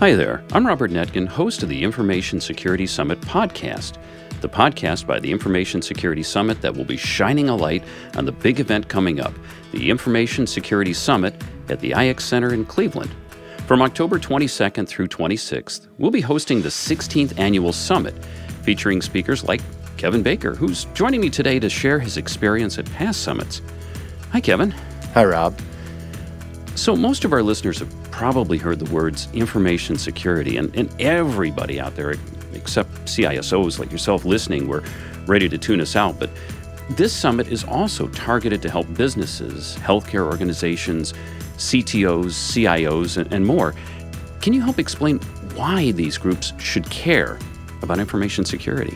Hi there, I'm Robert Netkin, host of the Information Security Summit podcast, the podcast by the Information Security Summit that will be shining a light on the big event coming up, the Information Security Summit at the IX Center in Cleveland. From October 22nd through 26th, we'll be hosting the 16th Annual Summit, featuring speakers like Kevin Baker, who's joining me today to share his experience at past summits. Hi, Kevin. Hi, Rob. So most of our listeners have probably heard the words information security, and everybody out there, except CISOs like yourself listening, were ready to tune us out. But this summit is also targeted to help businesses, healthcare organizations, CTOs, CIOs, and more. Can you help explain why these groups should care about information security?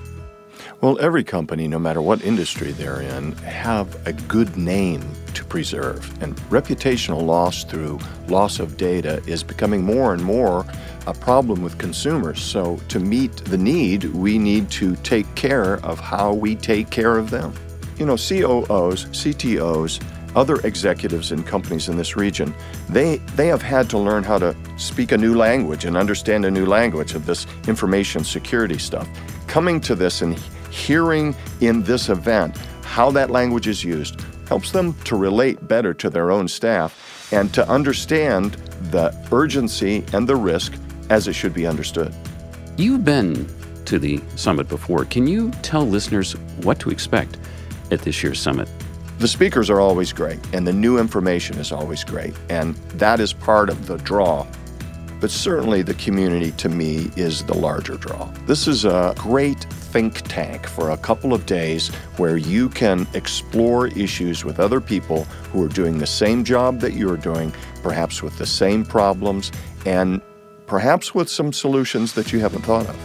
Well, every company, no matter what industry they're in, have a good name to preserve. And reputational loss through loss of data is becoming more and more a problem with consumers. So to meet the need, we need to take care of how we take care of them. You know, COOs, CTOs, other executives in companies in this region, they have had to learn how to speak a new language and understand a new language of this information security stuff. Coming to this and hearing in this event how that language is used helps them to relate better to their own staff and to understand the urgency and the risk as it should be understood. You've been to the summit before. Can you tell listeners what to expect at this year's summit? The speakers are always great, and the new information is always great, and that is part of the draw. But certainly the community, to me, is the larger draw. This is a great think tank for a couple of days where you can explore issues with other people who are doing the same job that you're doing, perhaps with the same problems, and perhaps with some solutions that you haven't thought of.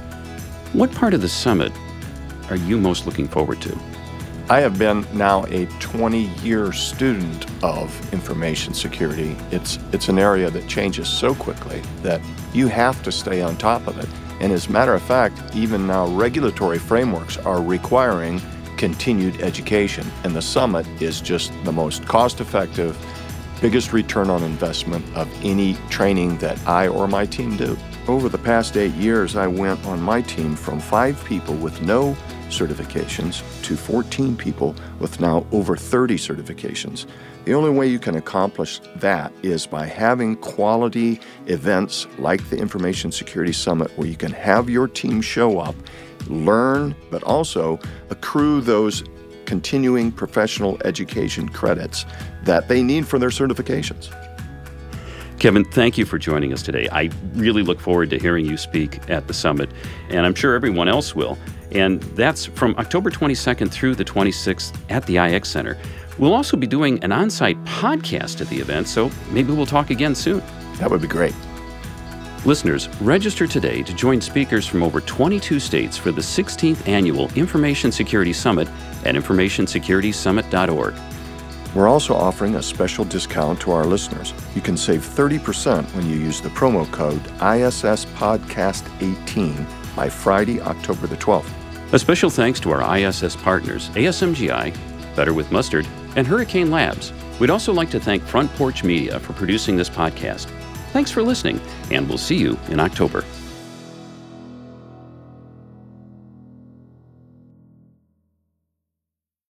What part of the summit are you most looking forward to? I have been now a 20-year student of information security. It's an area that changes so quickly that you have to stay on top of it. And as a matter of fact, even now regulatory frameworks are requiring continued education. And the summit is just the most cost-effective, biggest return on investment of any training that I or my team do. Over the past 8 years, I went on my team from 5 people with no certifications to 14 people with now over 30 certifications. The only way you can accomplish that is by having quality events like the Information Security Summit where you can have your team show up, learn, but also accrue those continuing professional education credits that they need for their certifications. Kevin, thank you for joining us today. I really look forward to hearing you speak at the summit, and I'm sure everyone else will. And that's from October 22nd through the 26th at the IX Center. We'll also be doing an on-site podcast at the event, so maybe we'll talk again soon. That would be great. Listeners, register today to join speakers from over 22 states for the 16th Annual Information Security Summit at informationsecuritysummit.org. We're also offering a special discount to our listeners. You can save 30% when you use the promo code ISSPodcast18 by Friday, October the 12th. A special thanks to our ISS partners, ASMGI, Better with Mustard, and Hurricane Labs. We'd also like to thank Front Porch Media for producing this podcast. Thanks for listening, and we'll see you in October.